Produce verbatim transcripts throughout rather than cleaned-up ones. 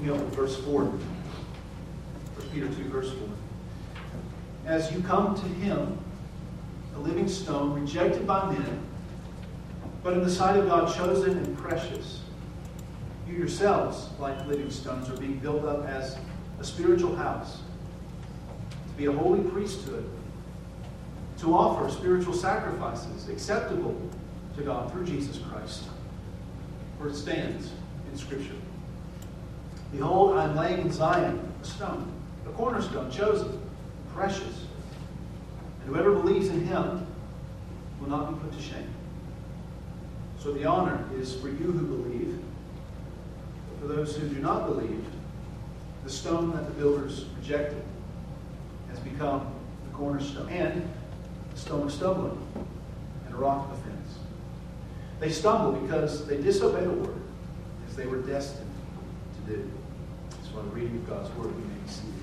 Picking up with verse four. First Peter two, verse four. As you come to him, a living stone, rejected by men, but in the sight of God chosen and precious, you yourselves, like living stones, are being built up as a spiritual house, to be a holy priesthood, to offer spiritual sacrifices acceptable to God through Jesus Christ. For it stands in Scripture. Behold, I am laying in Zion a stone, a cornerstone, chosen, precious. And whoever believes in him will not be put to shame. So the honor is for you who believe. But for those who do not believe, the stone that the builders rejected has become the cornerstone, and a stone of stumbling and a rock of offense. They stumble because they disobey the word, as they were destined to do. So on the reading of God's word, we may be seated.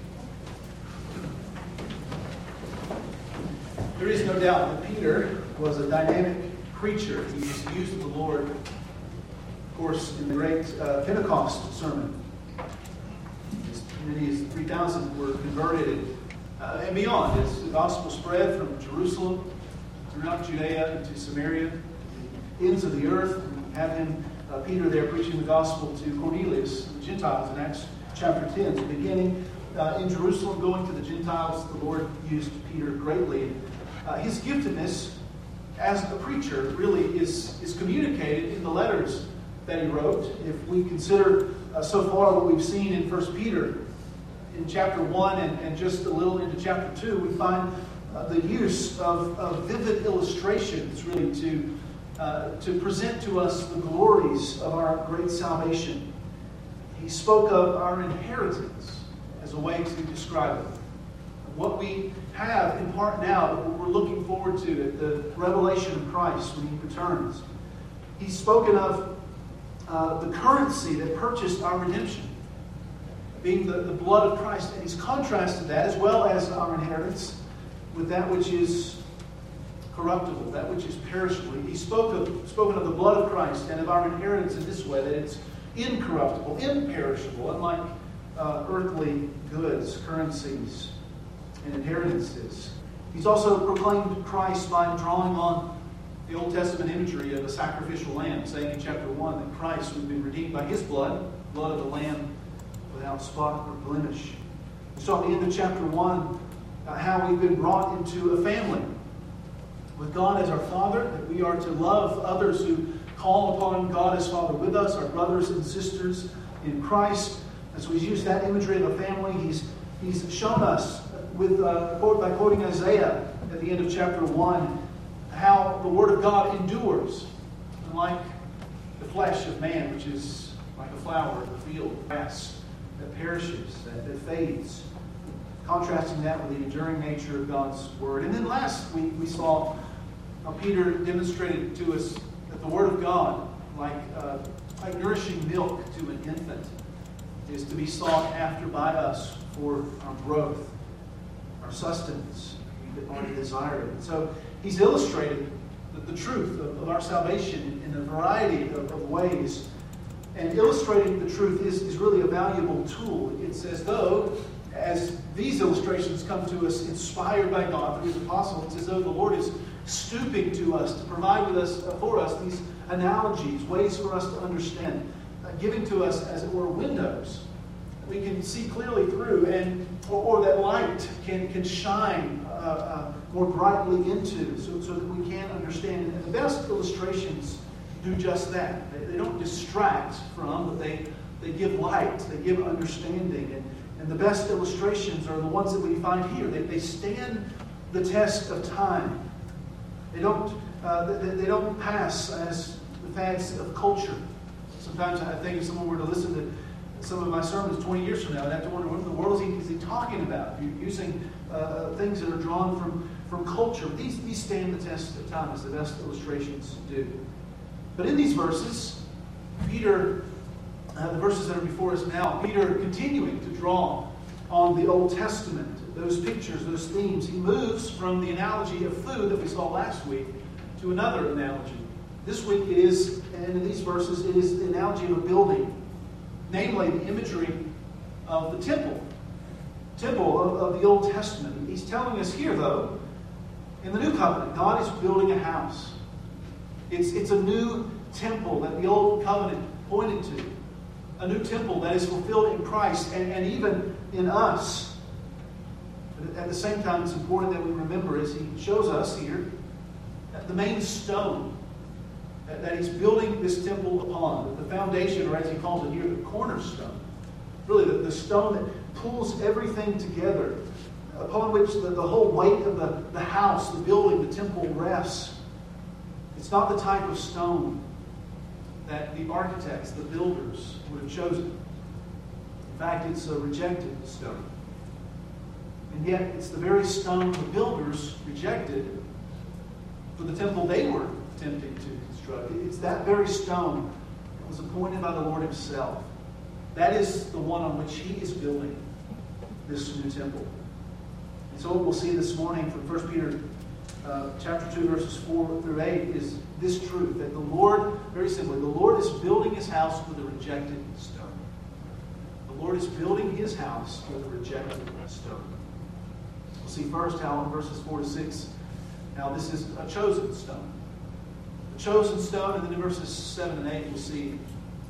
There is no doubt that Peter was a dynamic preacher. He was used of the Lord, of course, in the great uh, Pentecost sermon. As many as three thousand were converted uh, and beyond. As the gospel spread from Jerusalem throughout Judea into Samaria, the ends of the earth. We have him, uh, Peter, there preaching the gospel to Cornelius, the Gentiles, in Acts chapter ten. So beginning uh, in Jerusalem, going to the Gentiles, the Lord used Peter greatly. Uh, his giftedness as a preacher really is, is communicated in the letters that he wrote. If we consider uh, so far what we've seen in First Peter, in chapter one and, and just a little into chapter two, we find uh, the use of, of vivid illustrations really to, uh, to present to us the glories of our great salvation. He spoke of our inheritance as a way to describe it. What we have in part now, what we're looking forward to at the revelation of Christ when He returns. He's spoken of uh, the currency that purchased our redemption, being the, the blood of Christ. And He's contrasted that, as well as our inheritance, with that which is corruptible, that which is perishable. He spoke of, spoken of the blood of Christ and of our inheritance in this way, that it's incorruptible, imperishable, unlike uh, earthly goods, currencies, and inheritances. He's also proclaimed Christ by drawing on the Old Testament imagery of a sacrificial lamb, saying in chapter one that Christ would be redeemed by His blood, blood of the Lamb without spot or blemish. We saw at the end of chapter one uh, how we've been brought into a family with God as our Father, that we are to love others who call upon God as Father with us, our brothers and sisters in Christ. As we use that imagery of a family, He's He's shown us with uh, quote, by quoting Isaiah at the end of chapter one, how the Word of God endures, unlike the flesh of man, which is like a flower of the field, grass that perishes, that, that fades. Contrasting that with the enduring nature of God's Word. And then last week we saw how Peter demonstrated to us that the Word of God, like, uh, like nourishing milk to an infant, is to be sought after by us for our growth, our sustenance. We already desire it. And so he's illustrated the, the truth of, of our salvation in a variety of, of ways. And illustrating the truth is, is really a valuable tool. It's as though, as these illustrations come to us inspired by God through His apostle, it's as though the Lord is stooping to us to provide with us uh, for us these analogies, ways for us to understand, uh, giving to us, as it were, windows we can see clearly through, and or, or that light can, can shine uh, uh, more brightly into, so, so that we can understand. And the best illustrations do just that. They, they don't distract from, but they, they give light, they give understanding. And, and the best illustrations are the ones that we find here. They, they stand the test of time. They don't, uh, they, they don't pass as the fads of culture. Sometimes I think if someone were to listen to some of my sermons twenty years from now, I'd have to wonder what in the world is he, is he talking about? You're using uh, things that are drawn from, from culture. These, these stand the test of time, as the best illustrations do. But in these verses, Peter, uh, the verses that are before us now, Peter continuing to draw on the Old Testament, those pictures, those themes. He moves from the analogy of food that we saw last week to another analogy. This week it is, and in these verses, it is the analogy of a building. Namely, the imagery of the temple. Temple of, of the Old Testament. He's telling us here, though, in the New Covenant, God is building a house. It's, it's a new temple that the Old Covenant pointed to. A new temple that is fulfilled in Christ and, and even in us. But at the same time, it's important that we remember, as he shows us here, that the main stone that, that he's building this temple upon, the foundation, or as he calls it here, the cornerstone, really the, the stone that pulls everything together, upon which the, the whole weight of the, the house, the building, the temple rests. It's not the type of stone that the architects, the builders, would have chosen. In fact, it's a rejected stone. And yet, it's the very stone the builders rejected for the temple they were attempting to construct. It's that very stone that was appointed by the Lord Himself. That is the one on which He is building this new temple. And so what we'll see this morning from First Peter uh, chapter two, verses four through eight is this truth, that the Lord, very simply, the Lord is building His house with a rejected stone. The Lord is building His house with a rejected stone. We'll see first how in verses four to six, how this is a chosen stone. The chosen stone, and then in verses seven and eight we'll see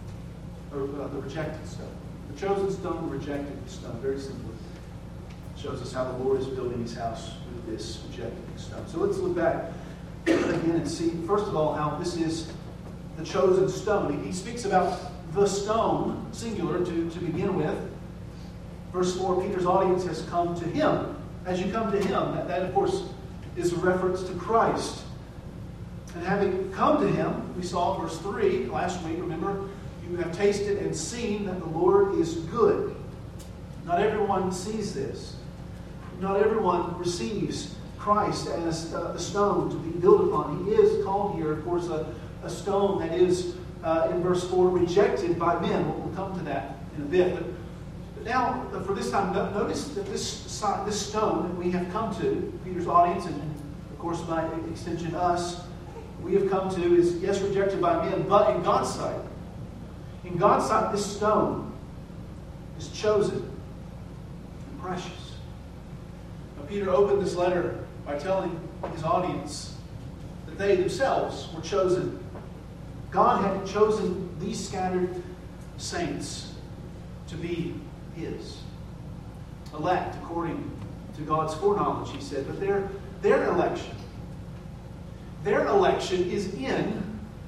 or, uh, the rejected stone. The chosen stone, the rejected stone, very simply. Shows us how the Lord is building His house with this rejected stone. So let's look back again and see, first of all, how this is the chosen stone. He speaks about the stone, singular, to, to begin with. Verse four, Peter's audience has come to Him. As you come to Him, that, that of course is a reference to Christ. And having come to Him, we saw verse three last week, remember, you have tasted and seen that the Lord is good. Not everyone sees this. Not everyone receives Christ as uh, the stone to be built upon. He is called here, of course, a, a stone that is, uh, in verse four, rejected by men. We'll, we'll come to that in a bit. But, but now, uh, for this time, notice that this, this stone that we have come to, Peter's audience, and of course by extension us, we have come to is, yes, rejected by men, but in God's sight. In God's sight, this stone is chosen and precious. Now, Peter opened this letter by telling his audience that they themselves were chosen. God had chosen these scattered saints to be His. Elect according to God's foreknowledge, he said. But their, their election, their election is in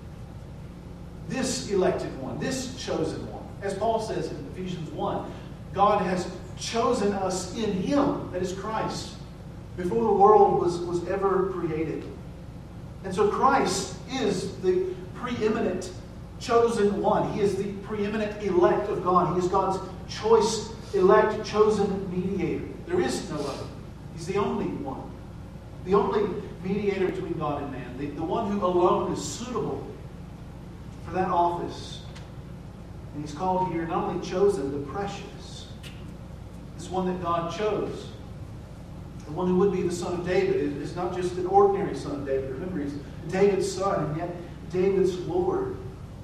this elected one, this chosen one. As Paul says in Ephesians one, God has chosen us in Him, that is Christ, before the world was, was ever created. And so Christ is the preeminent chosen one. He is the preeminent elect of God. He is God's choice, elect, chosen mediator. There is no other. He's the only one. The only mediator between God and man. The, the one who alone is suitable for that office. And He's called here not only chosen, but precious. This one that God chose. The one who would be the son of David is not just an ordinary son of David. Remember, he's David's son, and yet David's Lord.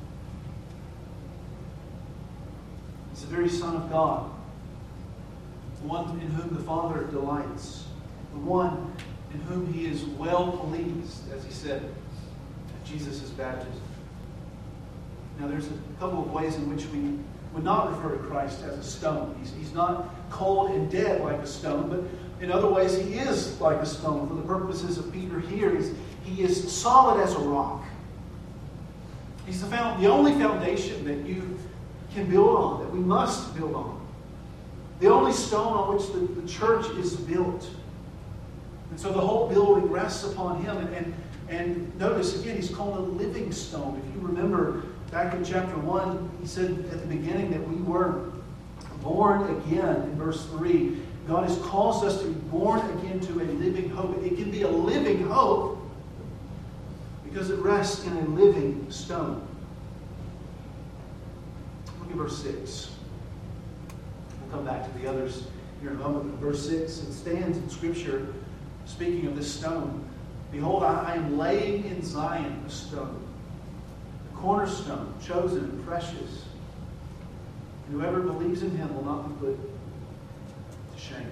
He's the very Son of God. The one in whom the Father delights. The one in whom He is well pleased, as He said at Jesus' baptism. Now, there's a couple of ways in which we would not refer to Christ as a stone. He's, he's not cold and dead like a stone, but in other ways, He is like a stone. For the purposes of Peter here, is He is solid as a rock. He's the, found, the only foundation that you can build on, that we must build on. The only stone on which the, the church is built. And so the whole building rests upon Him. And, and, and notice, again, He's called a living stone. If you remember back in chapter one, He said at the beginning that we were born again in verse three. God has caused us to be born again to a living hope. It can be a living hope because it rests in a living stone. Look at verse six. We'll come back to the others here in a moment. But verse six, it stands in Scripture, speaking of this stone. Behold, I am laying in Zion a stone, a cornerstone, chosen and precious. And whoever believes in him will not be put to shame.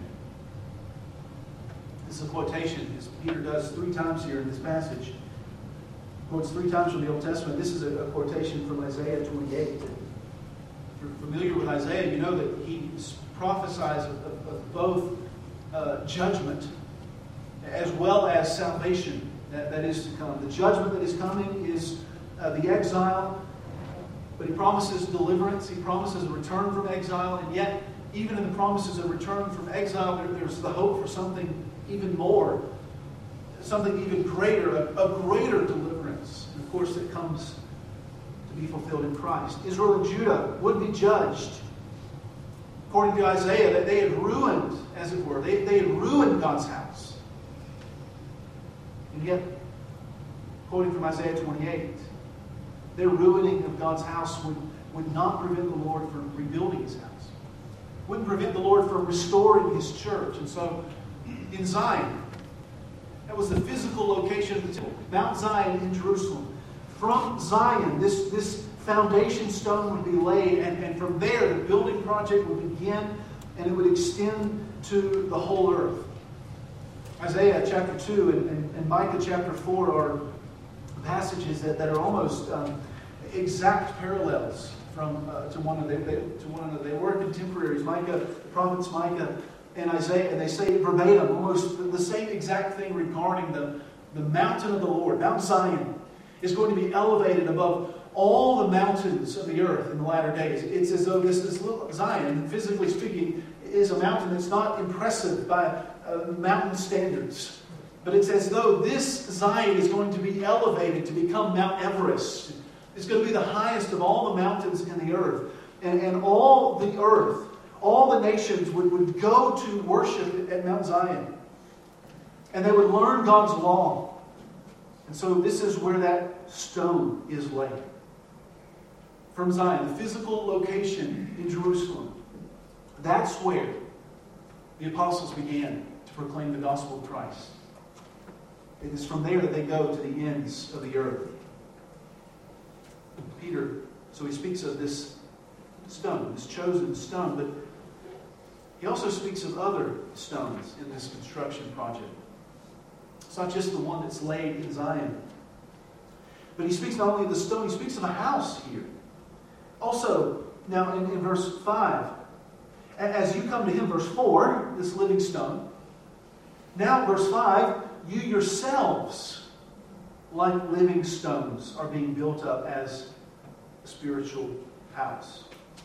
This is a quotation, as Peter does three times here in this passage. He quotes three times from the Old Testament. This is a, a quotation from Isaiah twenty-eight. If you're familiar with Isaiah, you know that he prophesies of, of, of both uh, judgment as well as salvation that, that is to come. The judgment that is coming is uh, the exile, but he promises deliverance. He promises a return from exile, and yet, even in the promises of return from exile, there, there's the hope for something even more, something even greater, a, a greater deliverance, and of course, that comes to be fulfilled in Christ. Israel and Judah would be judged. According to Isaiah, that they had ruined, as it were, they, they had ruined God's house. And yet, quoting from Isaiah twenty-eight, their ruining of God's house would, would not prevent the Lord from rebuilding his house. Wouldn't prevent the Lord from restoring his church. And so, in Zion, that was the physical location of the temple, Mount Zion in Jerusalem. From Zion, this, this foundation stone would be laid, and, and from there the building project would begin, and it would extend to the whole earth. Isaiah chapter two and, and, and Micah chapter four are passages that, that are almost um, exact parallels from uh, to one another. They, to one another. They were contemporaries. Micah, the prophets Micah and Isaiah, and they say verbatim, almost the same exact thing regarding the, the mountain of the Lord. Mount Zion is going to be elevated above all the mountains of the earth in the latter days. It's as though this, this little Zion, physically speaking, is a mountain that's not impressive by uh, mountain standards. But it's as though this Zion is going to be elevated to become Mount Everest. It's going to be the highest of all the mountains in the earth. And, and all the earth, all the nations would, would go to worship at Mount Zion. And they would learn God's law. And so this is where that stone is laid. From Zion, the physical location in Jerusalem. That's where the apostles began to proclaim the gospel of Christ. It is from there that they go to the ends of the earth. Peter, so he speaks of this stone, this chosen stone, but he also speaks of other stones in this construction project. It's not just the one that's laid in Zion. But he speaks not only of the stone, he speaks of a house here. Also, now in, in verse five, as you come to him, verse four, this living stone. Now, verse five, you yourselves, like living stones, are being built up as a spiritual house.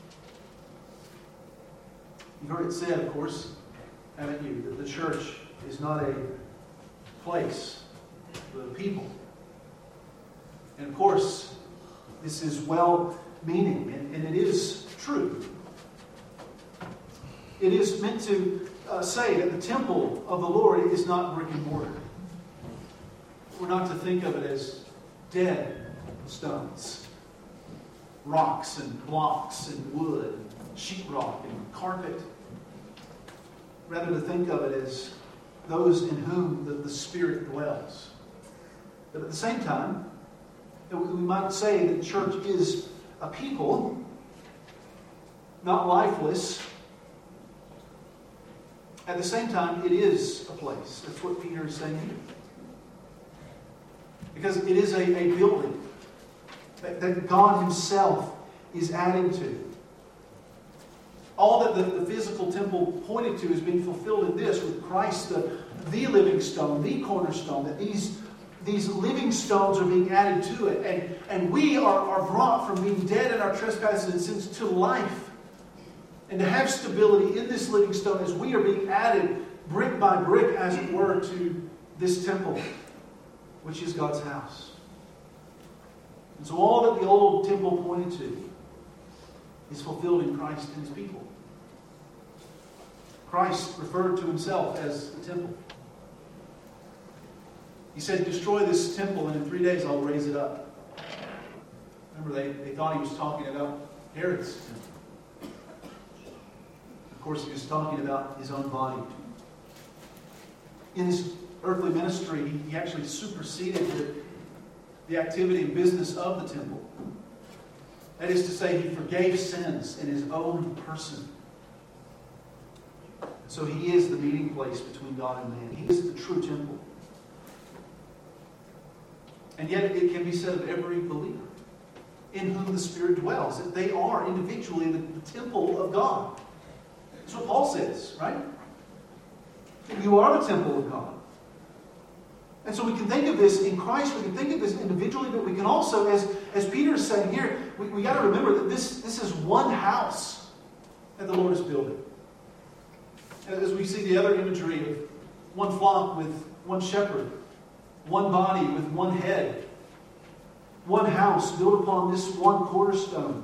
You've heard it said, of course, haven't you, that the church is not a place, but a people. And of course, this is well-meaning, and, and it is true. It is meant to uh, say that the temple of the Lord is not brick and mortar. We're not to think of it as dead stones, rocks and blocks and wood, and sheetrock and carpet. Rather to think of it as those in whom the, the Spirit dwells. But at the same time, we might say that the church is a people, not lifeless. At the same time, it is a place. That's what Peter is saying here. Because it is a, a building that, that God himself is adding to. All that the, the physical temple pointed to is being fulfilled in this, with Christ, the, the living stone, the cornerstone, that these, these living stones are being added to it. And, and we are, are brought from being dead in our trespasses and sins to life. And to have stability in this living stone as we are being added brick by brick, as it were, to this temple, which is God's house. And so all that the old temple pointed to is fulfilled in Christ and his people. Christ referred to himself as the temple. He said, destroy this temple and in three days I'll raise it up. Remember, they, they thought he was talking about Herod's temple. Of course, he was talking about his own body. In his earthly ministry, he, he actually superseded the, the activity and business of the temple. That is to say, He forgave sins in His own person. So He is the meeting place between God and man. He is the true temple. And yet it can be said of every believer in whom the Spirit dwells, that they are individually the, the temple of God. That's what Paul says, right? You are the temple of God. And so we can think of this in Christ, we can think of this individually, but we can also, as, as Peter is saying here, we, we got to remember that this, this is one house that the Lord is building. As we see the other imagery of one flock with one shepherd, one body with one head, one house built upon this one cornerstone.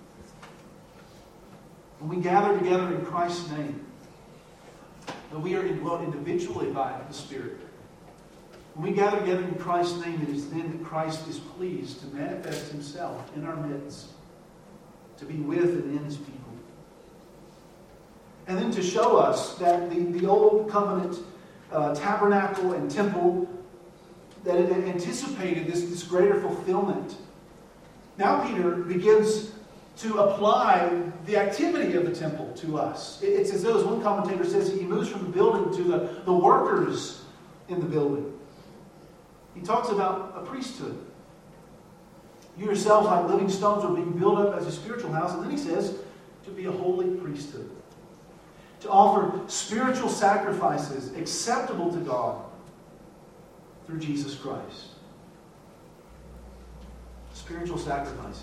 When we gather together in Christ's name, that we are indwelt individually by the Spirit. When we gather together in Christ's name, it is then that Christ is pleased to manifest Himself in our midst, to be with and in His people. And then to show us that the, the old covenant uh, tabernacle and temple, that it anticipated this, this greater fulfillment. Now Peter begins to apply the activity of the temple to us. It, it's as though, as one commentator says, he moves from the building to the, the workers in the building. He talks about a priesthood. You yourselves, like living stones, are being built up as a spiritual house. And then he says, to be a holy priesthood. To offer spiritual sacrifices acceptable to God through Jesus Christ. Spiritual sacrifices.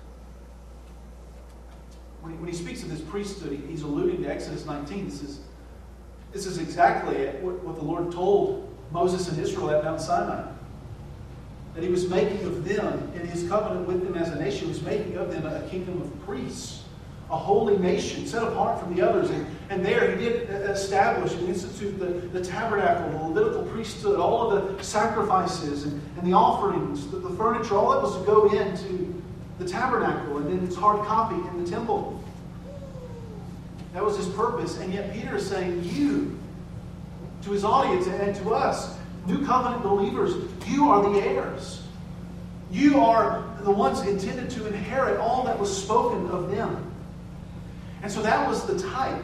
When he, when he speaks of this priesthood, he, he's alluding to Exodus nineteen. This is, this is exactly what, what the Lord told Moses and Israel at Mount Sinai. That He was making of them, in His covenant with them as a nation, He was making of them a kingdom of priests. A holy nation, set apart from the others. And, and there He did establish and institute the, the tabernacle, the Levitical priesthood, all of the sacrifices and, and the offerings, the, the furniture, all that was to go into the tabernacle and then its hard copy in the temple. That was His purpose. And yet Peter is saying, you, to his audience and to us, new covenant believers, you are the heirs. You are the ones intended to inherit all that was spoken of them. And so that was the type.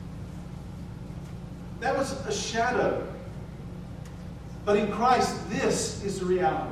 That was a shadow. But in Christ, this is the reality.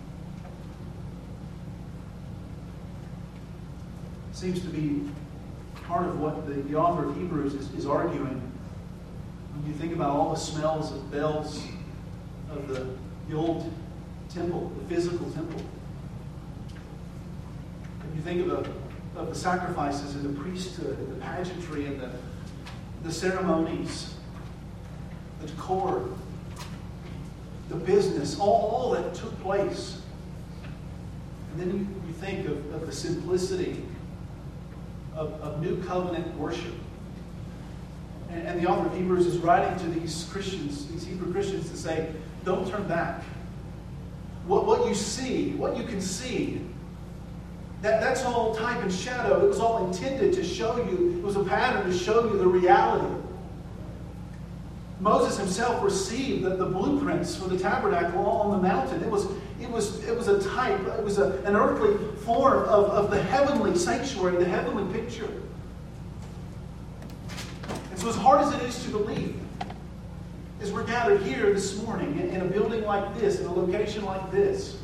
Seems to be part of what the, the author of Hebrews is, is arguing. When you think about all the smells of bells of the, the old temple, the physical temple. When you think of a of the sacrifices and the priesthood and the pageantry and the, the ceremonies, the decor, the business, all, all that took place. And then you, you think of, of the simplicity of, of new covenant worship. And, and the author of Hebrews is writing to these Christians, these Hebrew Christians, to say, don't turn back. What, what you see, what you can see, That, that's all type and shadow. It was all intended to show you, it was a pattern to show you the reality. Moses himself received the, the blueprints for the tabernacle on the mountain. It was, it was, it was a type, it was a, an earthly form of, of the heavenly sanctuary, the heavenly picture. And so as hard as it is to believe, as we're gathered here this morning in, in a building like this, in a location like this,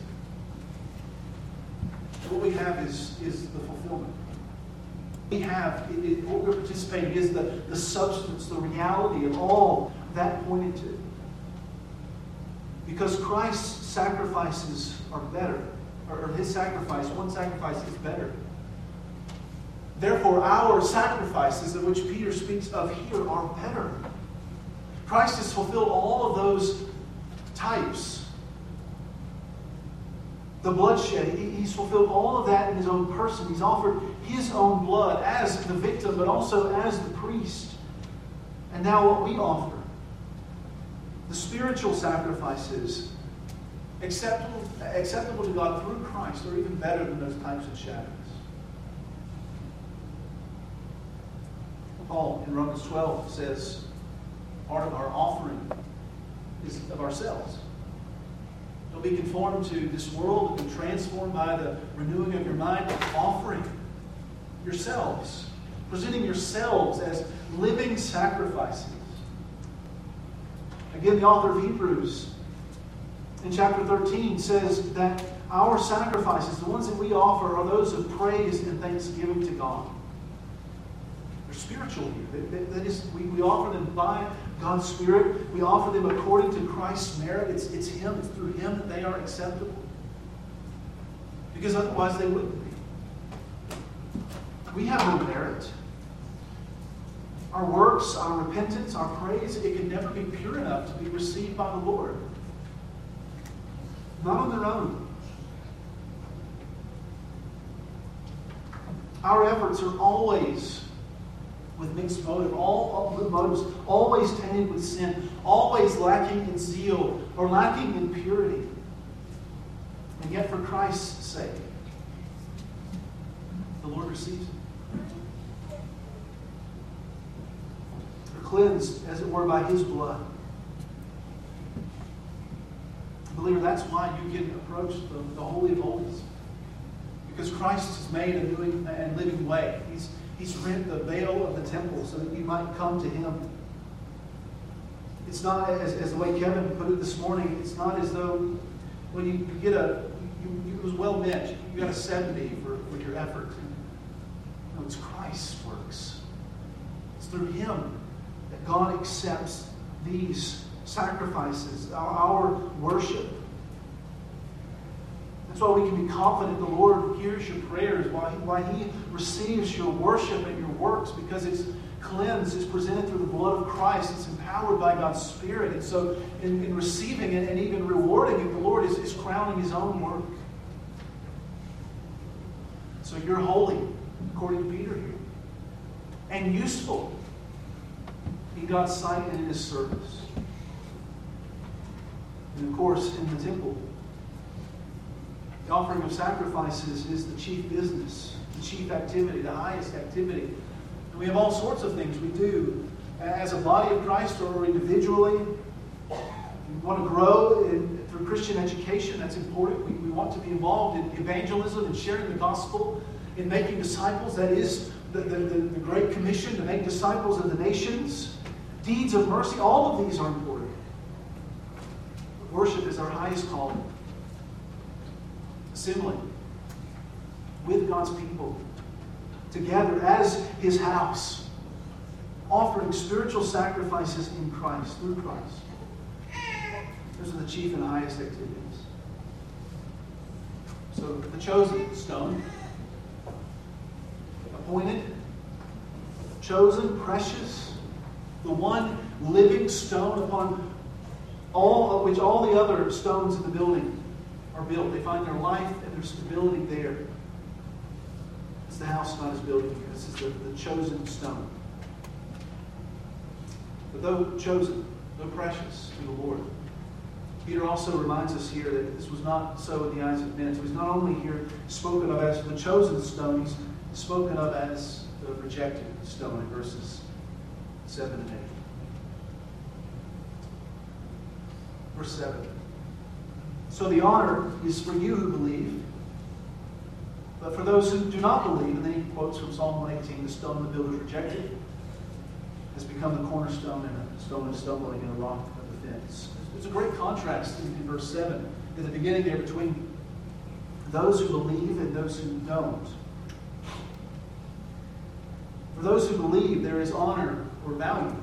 what we have is, is the fulfillment. We have, it, it, what we're participating is the, the substance, the reality of all that pointed to. Because Christ's sacrifices are better, or, or His sacrifice, one sacrifice is better. Therefore, our sacrifices, of which Peter speaks of here, are better. Christ has fulfilled all of those types. The bloodshed, He's fulfilled all of that in His own person. He's offered His own blood as the victim, but also as the priest. And now what we offer, the spiritual sacrifices, acceptable, acceptable to God through Christ, are even better than those types of shadows. Paul in Romans twelve says, part of our offering is of ourselves. Don't be conformed to this world, but be transformed by the renewing of your mind, offering yourselves. Presenting yourselves as living sacrifices. Again, the author of Hebrews in chapter thirteen says that our sacrifices, the ones that we offer, are those of praise and thanksgiving to God. They're spiritual here. That, that is, we, we offer them by God's Spirit. We offer them according to Christ's merit. It's, it's Him, it's through Him that they are acceptable. Because otherwise they wouldn't be. We have no merit. Our works, our repentance, our praise, it can never be pure enough to be received by the Lord. Not on their own. Our efforts are always with mixed motive, all, all motives, always tainted with sin, always lacking in zeal or lacking in purity. And yet for Christ's sake, the Lord receives it. They're cleansed, as it were, by His blood. Believer, that's why you can approach the, the Holy of Holies. Because Christ has made a new and living way. He's, he's rent the veil of the temple so that you might come to Him. It's not, as, as the way Kevin put it this morning, it's not as though, well, you, you get a, you, you, it was well meant, you got a seventy for, for your effort. No, it's Christ's works. It's through Him that God accepts these sacrifices, our, our worship. That's why we can be confident the Lord hears your prayers, why he, why he receives your worship and your works, because it's cleansed, it's presented through the blood of Christ, it's empowered by God's Spirit. And so in, in receiving it and even rewarding it, the Lord is, is crowning His own work. So you're holy, according to Peter here, and useful in God's sight and in His service. And of course, in the temple, the offering of sacrifices is the chief business, the chief activity, the highest activity. And we have all sorts of things we do as a body of Christ or individually. We want to grow in, through Christian education. That's important. We, we want to be involved in evangelism and sharing the gospel, in making disciples. That is the, the, the, the Great Commission, to make disciples of the nations. Deeds of mercy, all of these are important. Worship is our highest calling. Assembling with God's people together as His house, offering spiritual sacrifices in Christ, through Christ. Those are the chief and highest activities. So the chosen stone, appointed, chosen, precious, the one living stone upon all of which all the other stones in the building are built. They find their life and their stability there. It's the house God is building here. This is the, the chosen stone. But though chosen, though precious to the Lord, Peter also reminds us here that this was not so in the eyes of men. So he's not only here spoken of as the chosen stone, he's spoken of as the rejected stone in verses seven and eight. Verse seven. So the honor is for you who believe, but for those who do not believe, and then he quotes from Psalm one eighteen, the stone the builders rejected has become the cornerstone, and a stone of stumbling and a rock of offense. There's a great contrast in, in verse seven, in the beginning there, between those who believe and those who don't. For those who believe, there is honor or value.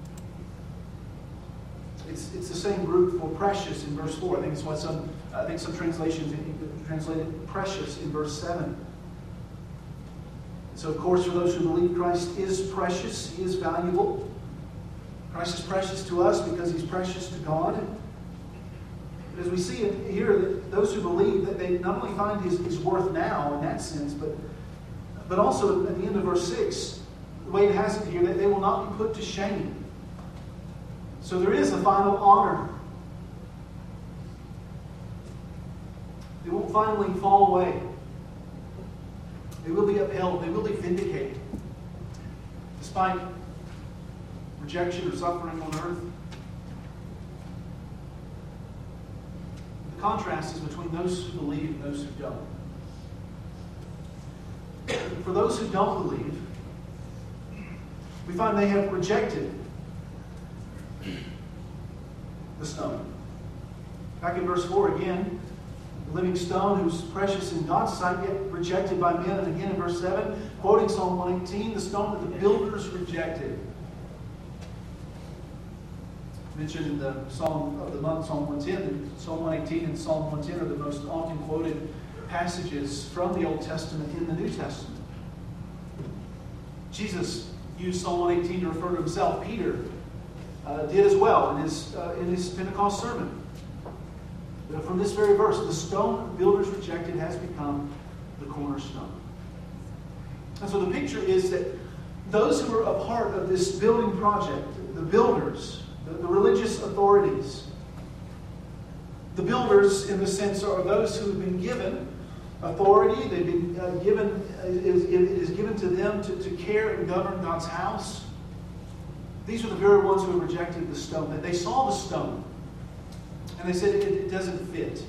It's, it's the same group for precious in verse four. I think it's what some I think some translations translated precious in verse seven. So of course, for those who believe, Christ is precious, He is valuable. Christ is precious to us because He's precious to God. But as we see it here, that those who believe, that they not only find his, his worth now in that sense, but but also at the end of verse six, the way it has it here, that they will not be put to shame. So there is a final honor. They won't finally fall away. They will be upheld. They will be vindicated. Despite rejection or suffering on earth. The contrast is between those who believe and those who don't. for those who don't believe, we find they have rejected the stone. Back in verse four again, the living stone who's precious in God's sight, yet rejected by men. And again in verse seven, quoting Psalm one eighteen, the stone that the builders rejected. Mentioned in the Psalm of the month, Psalm one ten, Psalm one eighteen and Psalm one ten are the most often quoted passages from the Old Testament in the New Testament. Jesus used Psalm one eighteen to refer to himself. Peter uh, did as well in his, uh, in his Pentecost sermon. But from this very verse, the stone the builders rejected has become the cornerstone. And so the picture is that those who are a part of this building project, the builders, the, the religious authorities, the builders in the sense are those who have been given authority. They've been uh, given, it is, it is given to them to, to care and govern God's house. These are the very ones who have rejected the stone. That they saw the stone and they said it, it doesn't fit.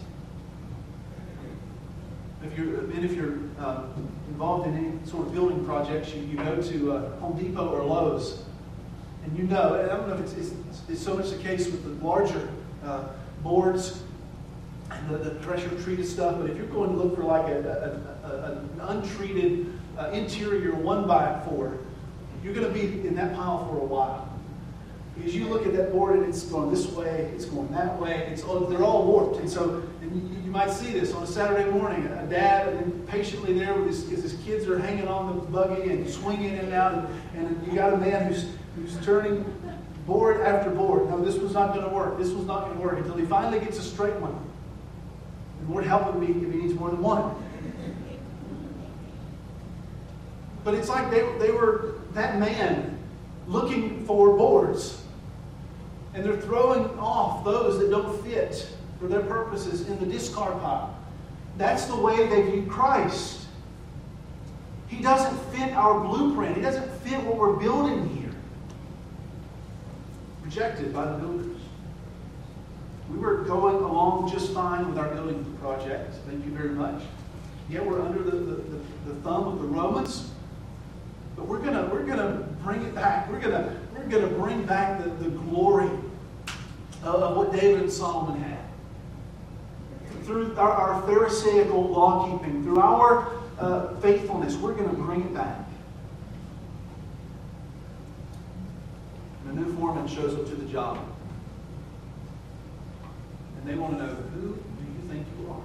If you're, and if you're uh, involved in any sort of building projects, you, you go to uh, Home Depot or Lowe's, and you know, I don't know if it's, it's, it's so much the case with the larger uh, boards and the, the pressure-treated stuff, but if you're going to look for like a, a, a, an untreated uh, interior one by four, you're going to be in that pile for a while. Because you look at that board and it's going this way, it's going that way, it's all, they're all warped. And so and you, you might see this on a Saturday morning, a dad and patiently there with his, his kids are hanging on the buggy and swinging in and out, and, and you got a man who's, who's turning board after board. No, this was not going to work. This was not going to work until he finally gets a straight one. And Lord help him if he needs more than one. But it's like they, they were that man looking for boards. And they're throwing off those that don't fit for their purposes in the discard pile. That's the way they view Christ. He doesn't fit our blueprint. He doesn't fit what we're building here. Rejected by the builders. We were going along just fine with our building project. Thank you very much. Yet we're under the, the, the, the thumb of the Romans. But we're gonna we're gonna bring it back. We're gonna we're gonna bring back the, the glory of, of what David and Solomon had. Through our, our Pharisaical law keeping, through our uh, faithfulness, we're gonna bring it back. And the new foreman shows up to the job. And they want to know, who do you think you are?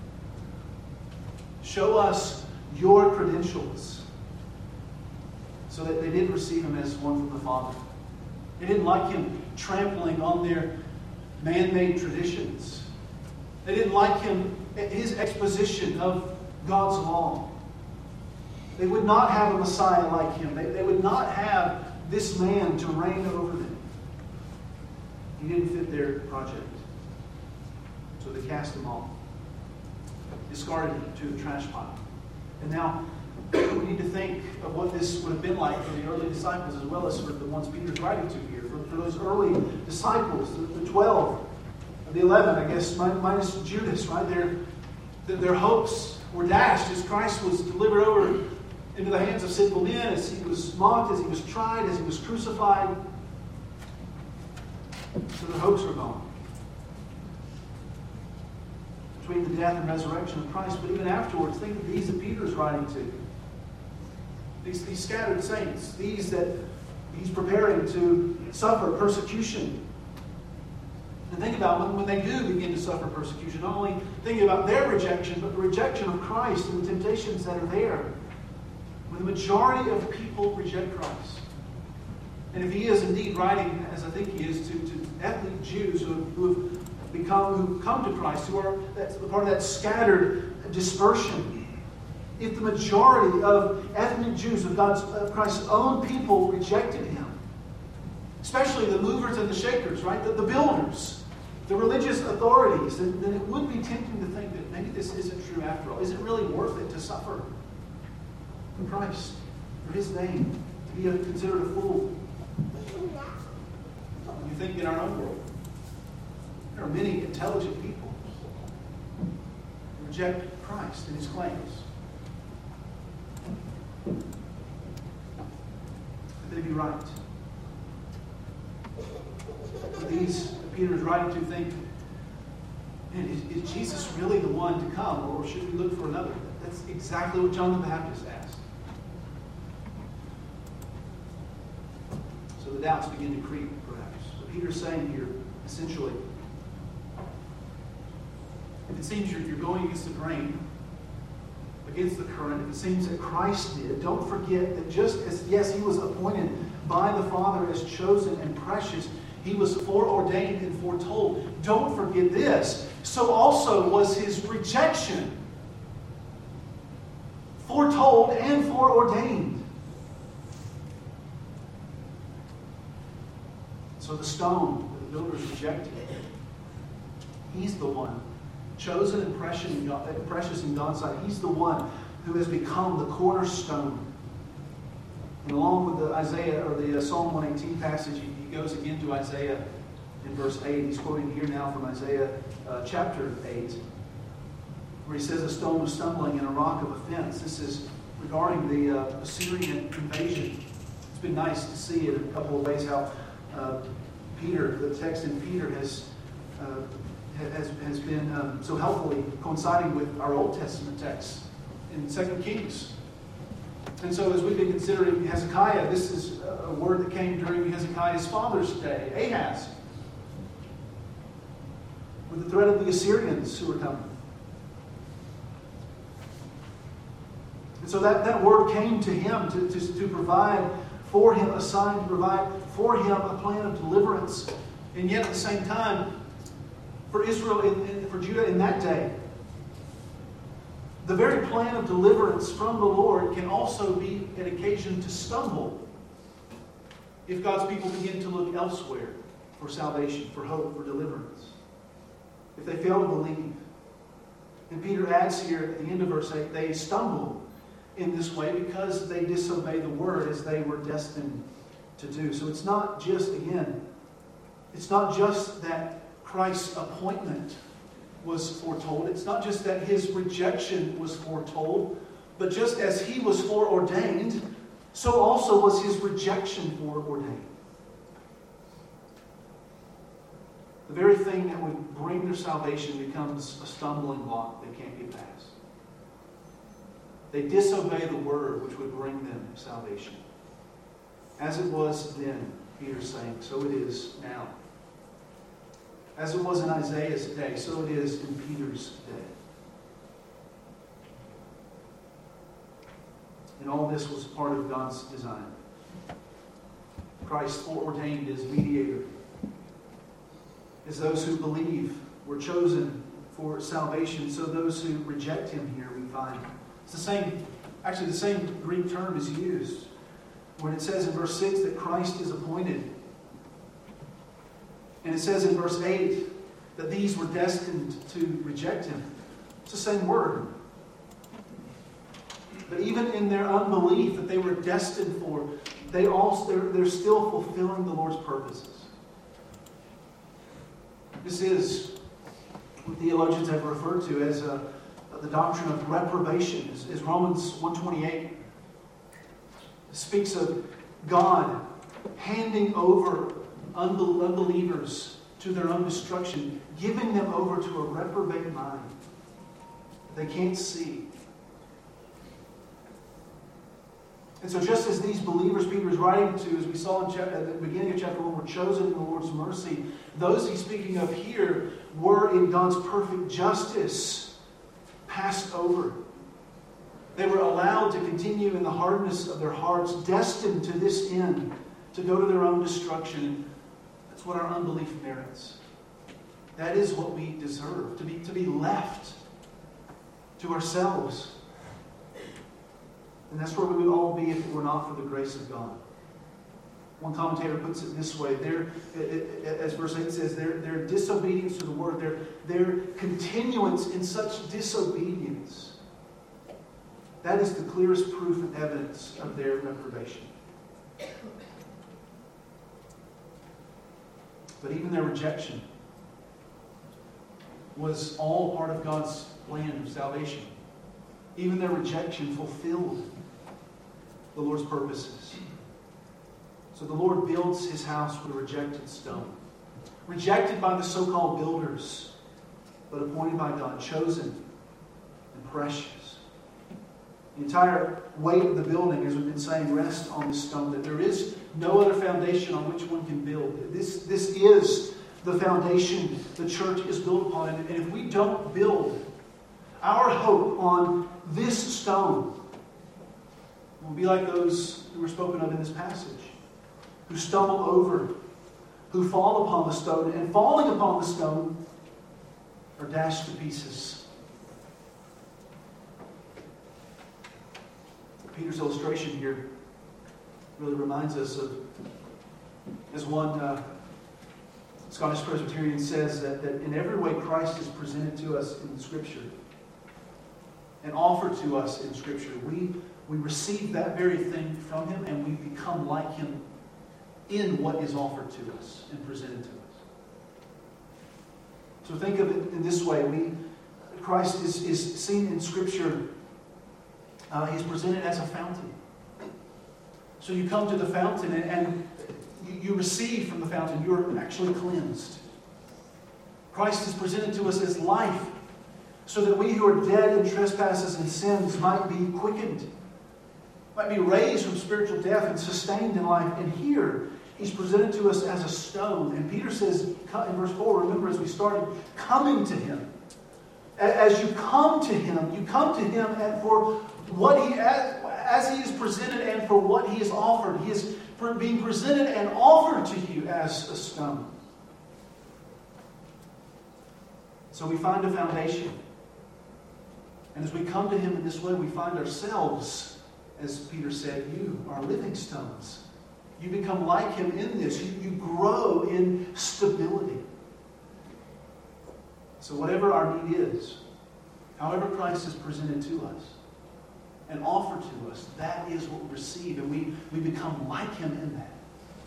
Show us your credentials. So that they didn't receive him as one from the Father. They didn't like him trampling on their man-made traditions. They didn't like him, his exposition of God's law. They would not have a Messiah like him. They, they would not have this man to reign over them. He didn't fit their project. So they cast him off. Discarded him to the trash pile. And now, we need to think of what this would have been like for the early disciples as well as for the ones Peter's writing to here. For, for those early disciples, the, the twelve, the eleven, I guess, minus Judas, right? Their, their hopes were dashed as Christ was delivered over into the hands of sinful men, as he was mocked, as he was tried, as he was crucified. So their hopes were gone. Between the death and resurrection of Christ, but even afterwards, think of these that Peter's writing to. These, these scattered saints, these that he's preparing to suffer persecution. And think about when, when they do begin to suffer persecution, not only thinking about their rejection, but the rejection of Christ and the temptations that are there. When the majority of people reject Christ. And if he is indeed writing, as I think he is, to, to ethnic Jews who have, who have become, who come to Christ, who are that's part of that scattered dispersion. If the majority of ethnic Jews of God's of Christ's own people rejected him, especially the movers and the shakers, right? The, the builders, the religious authorities, then, then it would be tempting to think that maybe this isn't true after all. Is it really worth it to suffer for Christ, for his name, to be a, considered a fool? You think in our own world, there are many intelligent people who reject Christ and his claims. right. But these Peter is writing to think, man, is, is Jesus really the one to come, or should we look for another? That's exactly what John the Baptist asked. So the doubts begin to creep, perhaps. But Peter's saying here, essentially, if it seems you're, you're going against the grain, against the current, if it seems that Christ did, don't forget that just as, yes, he was appointed by the Father as chosen and precious, he was foreordained and foretold. Don't forget this. So also was his rejection. Foretold and foreordained. So the stone that the builders rejected, he's the one chosen and precious in, God, precious in God's sight. He's the one who has become the cornerstone. And along with the Isaiah or the uh, Psalm one eighteen passage, he, he goes again to Isaiah in verse eight. He's quoting here now from Isaiah uh, chapter eight, where he says a stone was stumbling and a rock of offense. This is regarding the uh, Assyrian invasion. It's been nice to see in a couple of ways how uh, Peter, the text in Peter has uh, has, has been um, so helpfully coinciding with our Old Testament text in Second Kings. And so as we've been considering Hezekiah, this is a word that came during Hezekiah's father's day, Ahaz, with the threat of the Assyrians who were coming. And so that, that word came to him to, to, to provide for him, a sign to provide for him a plan of deliverance. And yet at the same time, for Israel and for Judah in that day, the very plan of deliverance from the Lord can also be an occasion to stumble if God's people begin to look elsewhere for salvation, for hope, for deliverance. If they fail to believe. And Peter adds here at the end of verse eight, they stumble in this way because they disobey the word as they were destined to do. So it's not just, again, it's not just that Christ's appointment was foretold. It's not just that his rejection was foretold, but just as he was foreordained, so also was his rejection foreordained. The very thing that would bring their salvation becomes a stumbling block they can't get past. They disobey the word which would bring them salvation. As it was then, Peter's saying, so it is now. As it was in Isaiah's day, so it is in Peter's day. And all this was part of God's design. Christ foreordained as mediator. As those who believe were chosen for salvation, so those who reject him here we find. It's the same, actually the same Greek term is used when it says in verse six that Christ is appointed. And it says in verse eight that these were destined to reject him. It's the same word. But even in their unbelief that they were destined for, they also, they're, they're still fulfilling the Lord's purposes. This is what theologians have referred to as a, the doctrine of reprobation. As, as Romans one twenty-eight speaks of God handing over unbelievers to their own destruction, giving them over to a reprobate mind. They can't see. And so just as these believers Peter is writing to, as we saw in chapter, at the beginning of chapter one, were chosen in the Lord's mercy, those he's speaking of here were in God's perfect justice passed over. They were allowed to continue in the hardness of their hearts, destined to this end, to go to their own destruction. That's what our unbelief merits. That is what we deserve, to be, to be left to ourselves. And that's where we would all be if it were not for the grace of God. One commentator puts it this way, their, as verse eight says, their, their disobedience to the word, their, their continuance in such disobedience, that is the clearest proof and evidence of their reprobation. But even their rejection was all part of God's plan of salvation. Even their rejection fulfilled the Lord's purposes. So the Lord builds his house with a rejected stone. Rejected by the so-called builders, but appointed by God, chosen and precious. The entire weight of the building, as we've been saying, rests on this stone, that there is no other foundation on which one can build. This, this is the foundation the church is built upon. And if we don't build our hope on this stone, we'll be like those who were spoken of in this passage, who stumble over, who fall upon the stone, and falling upon the stone are dashed to pieces. Peter's illustration here really reminds us of, as one uh, Scottish Presbyterian says, that, that in every way Christ is presented to us in Scripture and offered to us in Scripture. We, we receive that very thing from Him, and we become like Him in what is offered to us and presented to us. So think of it in this way. We, Christ is, is seen in Scripture. Uh, he's presented as a fountain. So you come to the fountain and, and you, you receive from the fountain. You're actually cleansed. Christ is presented to us as life, so that we who are dead in trespasses and sins might be quickened, might be raised from spiritual death and sustained in life. And here, He's presented to us as a stone. And Peter says in verse four, remember as we started, coming to Him. As you come to Him, you come to Him and for what He, as, as He is presented and for what He is offered. He is being presented and offered to you as a stone. So we find a foundation. And as we come to Him in this way, we find ourselves, as Peter said, you are living stones. You become like Him in this. You, you grow in stability. So whatever our need is, however Christ is presented to us and offered to us, that is what we receive. And we, we become like Him in that.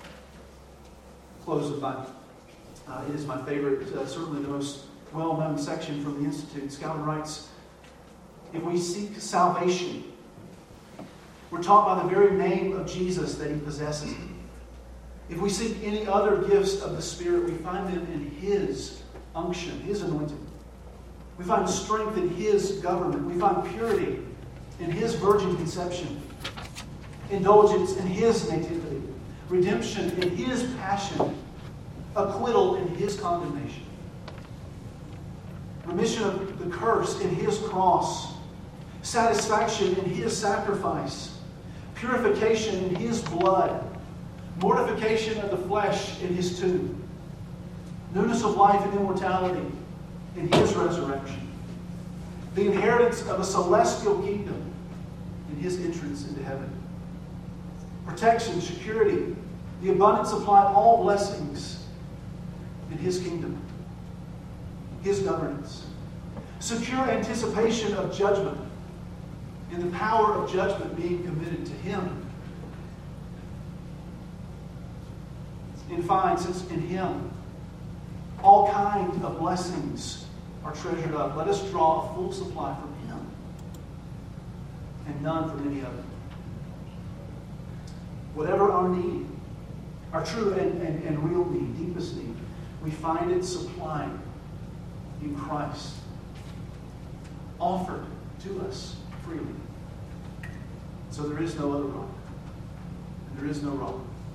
Close with my, uh, it is my favorite, uh, certainly the most well-known section from the Institute. Scouter writes, if we seek salvation, we're taught by the very name of Jesus that He possesses it. If we seek any other gifts of the Spirit, we find them in His unction, His anointing. We find strength in His government. We find purity in His virgin conception, indulgence in His nativity, redemption in His passion, acquittal in His condemnation, remission of the curse in His cross, satisfaction in His sacrifice, purification in His blood, mortification of the flesh in His tomb, newness of life and immortality in His resurrection, the inheritance of a celestial kingdom in His entrance into heaven, protection, security, the abundant supply of all blessings in His kingdom, His governance, secure anticipation of judgment, in the power of judgment being committed to Him. In fine, since in Him all kinds of blessings are treasured up, let us draw a full supply from Him and none from any other. Whatever our need, our true and, and, and real need, deepest need, we find it supplied in Christ, offered to us freely. So there is no other rock, and there is no rock